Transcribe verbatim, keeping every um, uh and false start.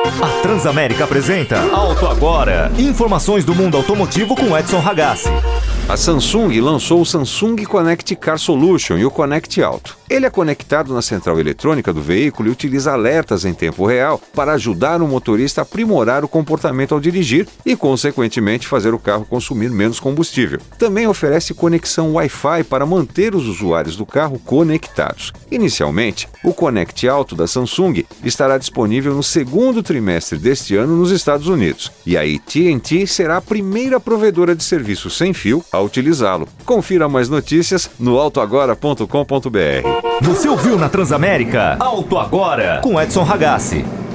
A Transamérica apresenta Auto Agora. Informações do mundo automotivo com Edson Ragazzi. A Samsung lançou o Samsung Connect Car Solution e o Connect Auto. Ele é conectado na central eletrônica do veículo e utiliza alertas em tempo real para ajudar o motorista a aprimorar o comportamento ao dirigir e, consequentemente, fazer o carro consumir menos combustível. Também oferece conexão Wi-Fi para manter os usuários do carro conectados. Inicialmente, o Connect Auto da Samsung estará disponível no segundo trimestre deste ano nos Estados Unidos, e a A T and T será a primeira provedora de serviço sem fio a utilizá-lo. Confira mais notícias no auto agora ponto com ponto b r. Você ouviu na Transamérica? Auto Agora, com Edson Ragazzi.